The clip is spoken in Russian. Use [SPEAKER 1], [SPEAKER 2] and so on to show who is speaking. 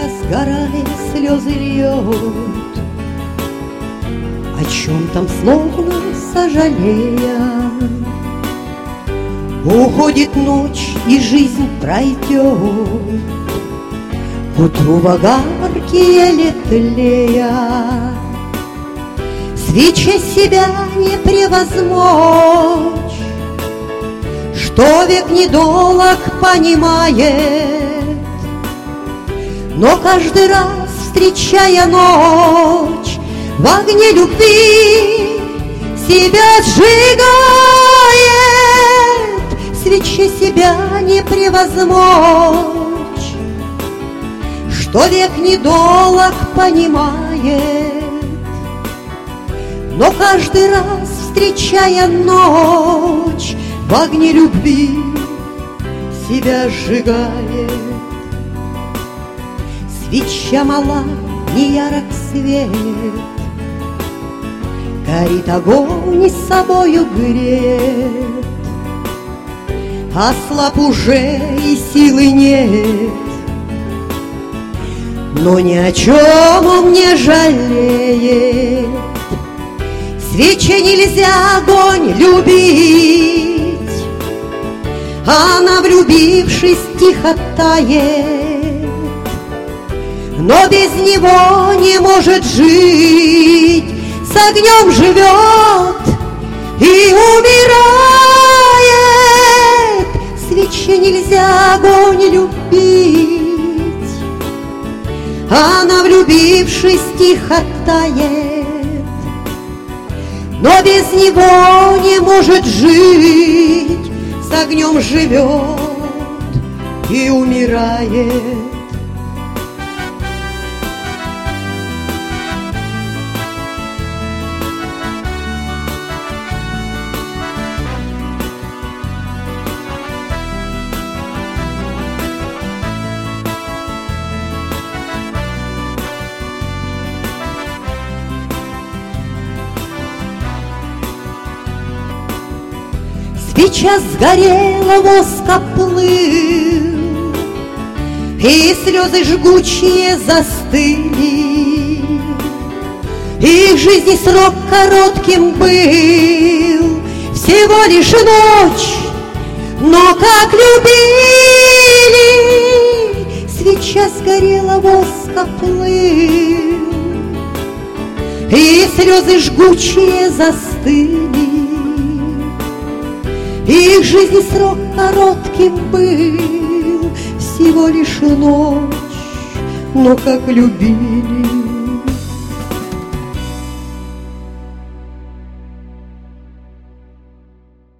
[SPEAKER 1] сгорая, слезы льет, о чем там словно сожалея. Уходит ночь, и жизнь пройдет, утру в огарке еле тлея. Свече себя не превозмочь, что век недолог понимает, но каждый раз, встречая ночь, в огне любви себя сжигает. Свече себя не превозмочь, что век недолог понимает, но каждый раз, встречая ночь, в огне любви себя сжигает. Свеча мала, не ярок свет, горит огонь и с собою греет. Ослаб уже и силы нет, но ни о чем он не жалеет. Свече нельзя огонь любить, она, влюбившись, тихо тает, но без него не может жить, с огнем живет и умирает. Свече нельзя огонь любить, она, влюбившись, тихо тает, но без него не может жить, с огнем живет и умирает. Свеча сгорела, воск оплыл, и слезы жгучие застыли. Их жизни срок коротким был, всего лишь ночь, но как любили. Свеча сгорела, воск оплыл, и слезы жгучие застыли. Их жизни срок коротким был, всего лишь ночь, но как любили.